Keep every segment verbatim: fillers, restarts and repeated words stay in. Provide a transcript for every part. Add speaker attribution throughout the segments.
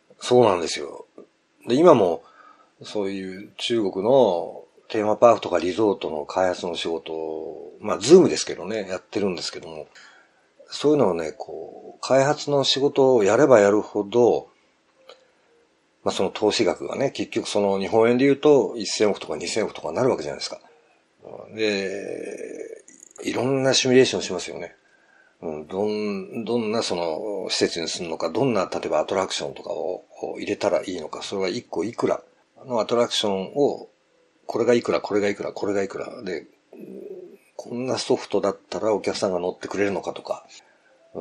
Speaker 1: そうなんですよ。で、今も、そういう中国のテーマパークとかリゾートの開発の仕事を、まあ、ズームですけどね、やってるんですけども、そういうのをね、こう、開発の仕事をやればやるほど、まあ、その投資額がね、結局その日本円で言うとせんおくとかにせんおくとかになるわけじゃないですか。で、いろんなシミュレーションしますよね。うん、どん、どんなその施設にするのか、どんな例えばアトラクションとかを入れたらいいのか、それがいっこいくらのアトラクションを、これがいくら、これがいくら、これがいくらで、こんなソフトだったらお客さんが乗ってくれるのかとか、うん、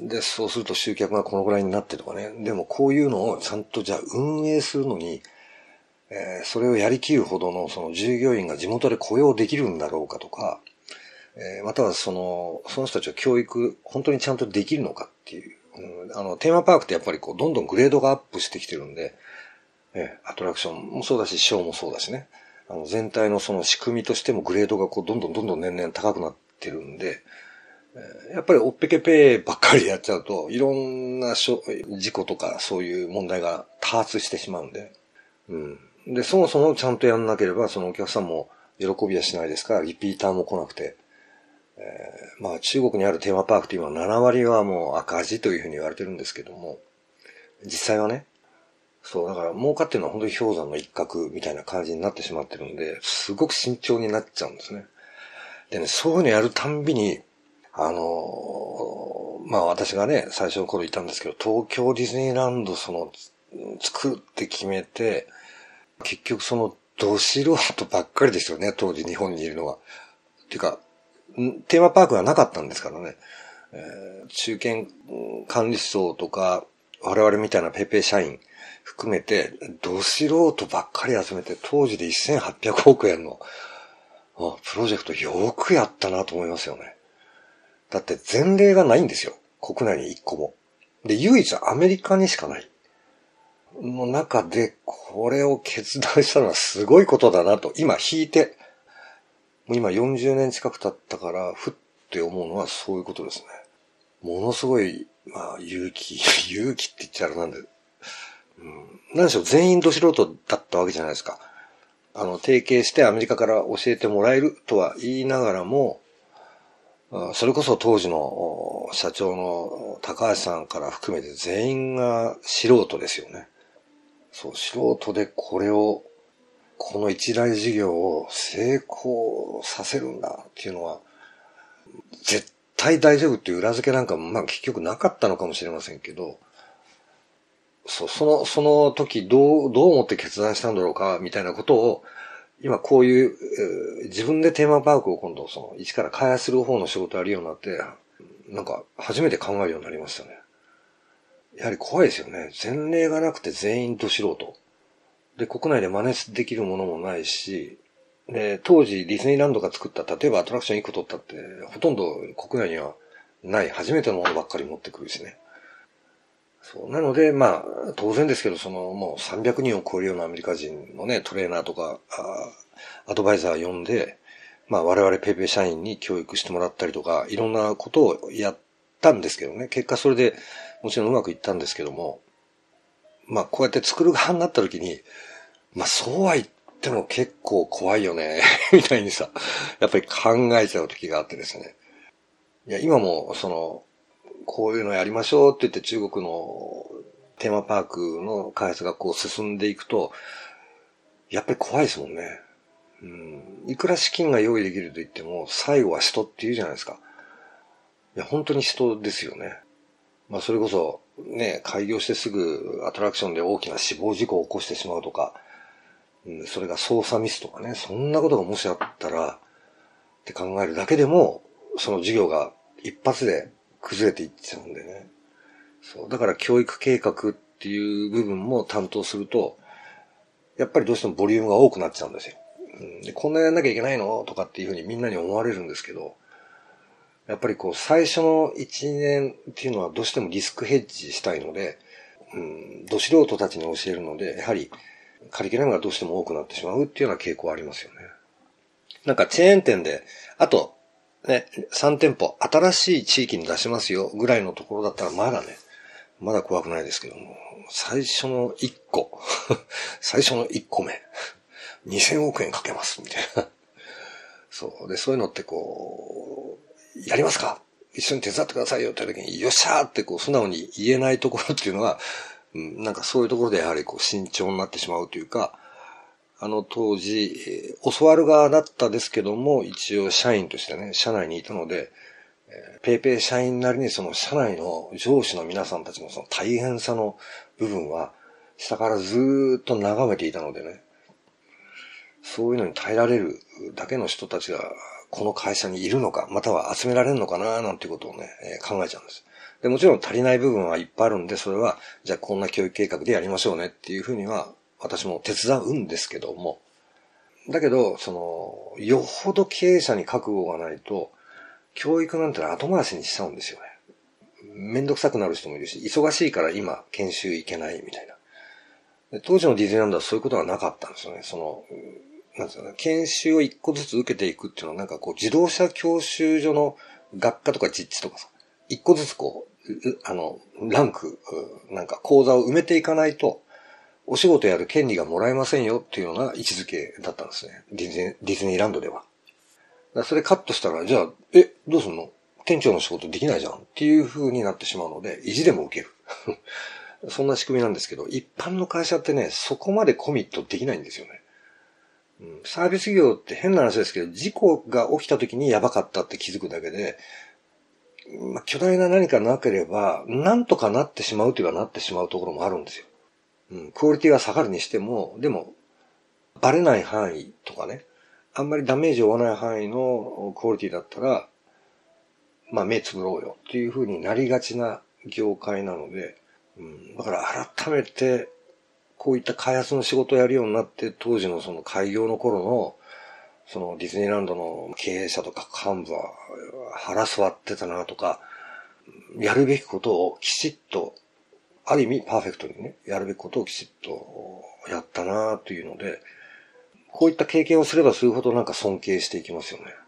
Speaker 1: で、そうすると集客がこのぐらいになってとかね。でもこういうのをちゃんとじゃあ運営するのに、えー、それをやりきるほどのその従業員が地元で雇用できるんだろうかとか、えー、またはその、その人たちを教育、本当にちゃんとできるのかっていう。うん、あの、テーマパークってやっぱりこう、どんどんグレードがアップしてきてるんで、えー、アトラクションもそうだし、ショーもそうだしね。あの、全体のその仕組みとしてもグレードがこう、どんどんどんどん年々高くなってるんで、やっぱりおっぺけぺーばっかりやっちゃうと、いろんな事故とかそういう問題が多発してしまうんで。うん。で、そもそもちゃんとやんなければ、そのお客さんも喜びはしないですから、リピーターも来なくて。えー、まあ中国にあるテーマパークって今ななわりはもう赤字というふうに言われてるんですけども、実際はね、そう、だから儲かってるのは本当に氷山の一角みたいな感じになってしまってるんで、すごく慎重になっちゃうんですね。でね、そういうのやるたんびに、あの、まあ私がね、最初の頃言ったんですけど、東京ディズニーランドその、作るって決めて、結局その、ど素人ばっかりですよね、当時日本にいるのは。っていうか、テーマパークがなかったんですからね。えー、中堅管理層とか、我々みたいなペイペイ社員含めて、ど素人ばっかり集めて、当時でせんはっぴゃくおくえんの、プロジェクトよくやったなと思いますよね。だって前例がないんですよ。国内に一個も。で、唯一アメリカにしかない。の中で、これを決断したのはすごいことだなと、今引いて、今よんじゅうねん近く経ったから、ふって思うのはそういうことですね。ものすごい、まあ、勇気、勇気って言っちゃあれなんで、うん、何でしょう、全員ど素人だったわけじゃないですか。あの、提携してアメリカから教えてもらえるとは言いながらも、それこそ当時の社長の高橋さんから含めて全員が素人ですよね。そう、素人でこれを、この一大事業を成功させるんだっていうのは、絶対大丈夫っていう裏付けなんかも、まあ結局なかったのかもしれませんけど、そう、その、その時どう、どう思って決断したんだろうか、みたいなことを、今こういう、えー、自分でテーマパークを今度その、一から開発する方の仕事をやるようになって、なんか初めて考えるようになりましたね。やはり怖いですよね。前例がなくて全員ど素人。で、国内で真似できるものもないし、で、当時ディズニーランドが作った、例えばアトラクションいっこ取ったって、ほとんど国内にはない初めてのものばっかり持ってくるしね。そう。なので、まあ、当然ですけど、その、もうさんびゃくにんを超えるようなアメリカ人のね、トレーナーとか、あアドバイザーを呼んで、まあ、我々ペイペイ社員に教育してもらったりとか、いろんなことをやったんですけどね。結果それでもちろんうまくいったんですけども、まあ、こうやって作る側になった時に、まあ、そうは言っても結構怖いよね、みたいにさ、やっぱり考えちゃう時があってですね。いや、今も、その、こういうのやりましょうって言って中国のテーマパークの開発がこう進んでいくと、やっぱり怖いですもんね。うん。いくら資金が用意できると言っても、最後は人って言うじゃないですか。いや、本当に人ですよね。まあ、それこそ、ね、開業してすぐアトラクションで大きな死亡事故を起こしてしまうとか、うん、それが操作ミスとかね、そんなことがもしあったら、って考えるだけでも、その事業が一発で崩れていっちゃうんでね。そう。だから教育計画っていう部分も担当すると、やっぱりどうしてもボリュームが多くなっちゃうんですよ。うん、でこんなやんなきゃいけないのとかっていうふうにみんなに思われるんですけど、やっぱりこう最初のいちねんっていうのはどうしてもリスクヘッジしたいので、うん、ど素人たちに教えるので、やはりカリキュラムがどうしても多くなってしまうっていうような傾向ありますよね。なんかチェーン店で、あと、ね、さん店舗、新しい地域に出しますよ、ぐらいのところだったらまだね、 まだ怖くないですけども、最初のいっこ、最初のいっこめ、にせんおくえんかけます、みたいな。そう。で、そういうのってこう、やりますか一緒に手伝ってくださいよって時に、よっしゃーってこう素直に言えないところっていうのは、うん、なんかそういうところでやはりこう慎重になってしまうというか、あの当時、えー、教わる側だったですけども、一応社員としてね、社内にいたので、えー、ペイペイ社員なりにその社内の上司の皆さんたちのその大変さの部分は、下からずーっと眺めていたのでね、そういうのに耐えられるだけの人たちがこの会社にいるのか、または集められるのかな、なんていうことをね、えー、考えちゃうんです。で、もちろん足りない部分はいっぱいあるんで、それは、じゃあこんな教育計画でやりましょうねっていうふうには、私も手伝うんですけども、だけど、その、よほど経営者に覚悟がないと、教育なんてのは後回しにしちゃうんですよね。めんどくさくなる人もいるし、忙しいから今、研修行けないみたいな。で当時のディズニーランドはそういうことはなかったんですよね。その、なんですかね、研修を一個ずつ受けていくっていうのはなんかこう自動車教習所の学科とか実地とかさ、一個ずつこう、あの、ランク、なんか講座を埋めていかないと、お仕事やる権利がもらえませんよっていうような位置づけだったんですね。ディズニー、ディズニーランドでは。だからそれカットしたら、じゃあ、え、どうすんの店長の仕事できないじゃんっていう風になってしまうので、意地でも受ける。そんな仕組みなんですけど、一般の会社ってね、そこまでコミットできないんですよね。サービス業って変な話ですけど、事故が起きた時にやばかったって気づくだけで、まあ、巨大な何かなければ、なんとかなってしまうというかなってしまうところもあるんですよ。うん、クオリティが下がるにしても、でも、バレない範囲とかね、あんまりダメージを負わない範囲のクオリティだったら、まあ目つぶろうよっていう風になりがちな業界なので、うん、だから改めて、こういった開発の仕事をやるようになって、当時のその開業の頃の、そのディズニーランドの経営者とか幹部は腹座ってたなとか、やるべきことをきちっと、ある意味パーフェクトにね、やるべきことをきちっとやったなというので、こういった経験をすればするほどなんか尊敬していきますよね。